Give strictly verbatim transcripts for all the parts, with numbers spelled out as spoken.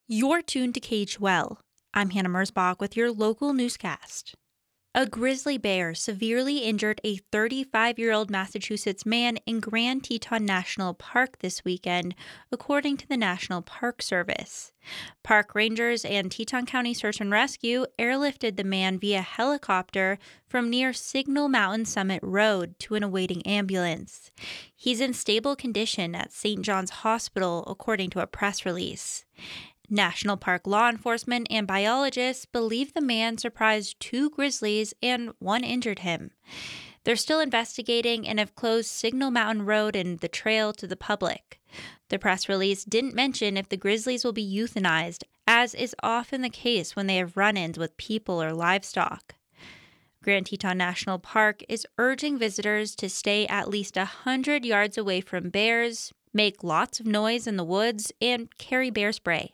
You're tuned to K H O L. I'm Hannah Mersbach with your local newscast. A grizzly bear severely injured a thirty-five-year-old Massachusetts man in Grand Teton National Park this weekend, according to the National Park Service. Park rangers and Teton County Search and Rescue airlifted the man via helicopter from near Signal Mountain Summit Road to an awaiting ambulance. He's in stable condition at Saint John's Hospital, according to a press release. National Park law enforcement and biologists believe the man surprised two grizzlies and one injured him. They're still investigating and have closed Signal Mountain Road and the trail to the public. The press release didn't mention if the grizzlies will be euthanized, as is often the case when they have run-ins with people or livestock. Grand Teton National Park is urging visitors to stay at least one hundred yards away from bears, make lots of noise in the woods, and carry bear spray.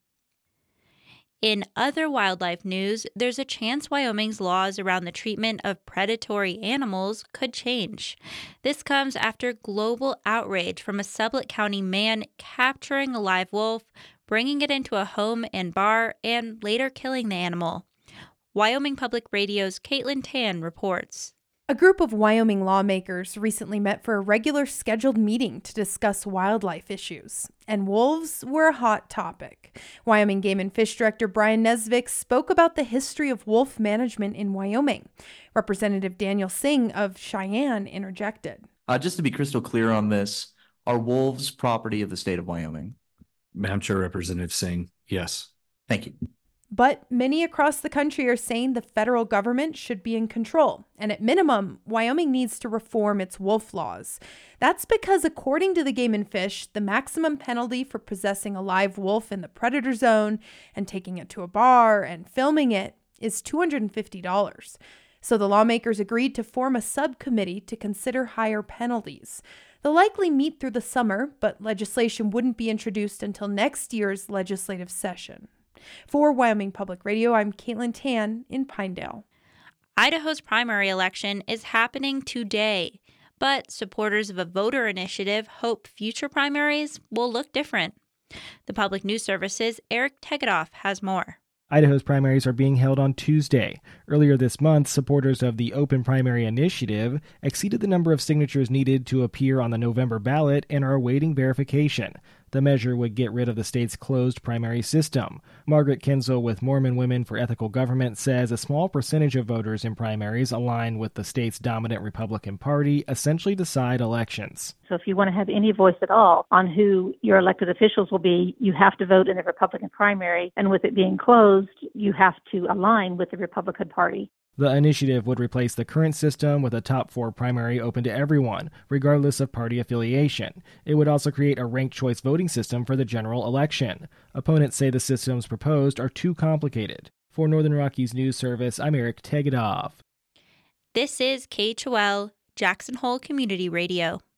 In other wildlife news, there's a chance Wyoming's laws around the treatment of predatory animals could change. This comes after global outrage from a Sublette County man capturing a live wolf, bringing it into a home and bar, and later killing the animal. Wyoming Public Radio's Caitlin Tan reports. A group of Wyoming lawmakers recently met for a regular scheduled meeting to discuss wildlife issues, and wolves were a hot topic. Wyoming Game and Fish Director Brian Nesvik spoke about the history of wolf management in Wyoming. Representative Daniel Singh of Cheyenne interjected. Uh, just to be crystal clear on this, are wolves property of the state of Wyoming? Madam Chair, Representative Singh, yes. Thank you. But many across the country are saying the federal government should be in control. And at minimum, Wyoming needs to reform its wolf laws. That's because, according to the Game and Fish, the maximum penalty for possessing a live wolf in the predator zone and taking it to a bar and filming it is two hundred fifty dollars. So the lawmakers agreed to form a subcommittee to consider higher penalties. They'll likely meet through the summer, but legislation wouldn't be introduced until next year's legislative session. For Wyoming Public Radio, I'm Caitlin Tan in Pinedale. Idaho's primary election is happening today, but supporters of a voter initiative hope future primaries will look different. The Public News Service's Eric Tegedoff has more. Idaho's primaries are being held on Tuesday. Earlier this month, supporters of the Open Primary Initiative exceeded the number of signatures needed to appear on the November ballot and are awaiting verification. The measure would get rid of the state's closed primary system. Margaret Kinzel with Mormon Women for Ethical Government says a small percentage of voters in primaries aligned with the state's dominant Republican Party essentially decide elections. So if you want to have any voice at all on who your elected officials will be, you have to vote in the Republican primary. And with it being closed, you have to align with the Republican Party. The initiative would replace the current system with a top four primary open to everyone, regardless of party affiliation. It would also create a ranked choice voting system for the general election. Opponents say the systems proposed are too complicated. For Northern Rockies News Service, I'm Eric Tegedoff. This is K H O L, Jackson Hole Community Radio.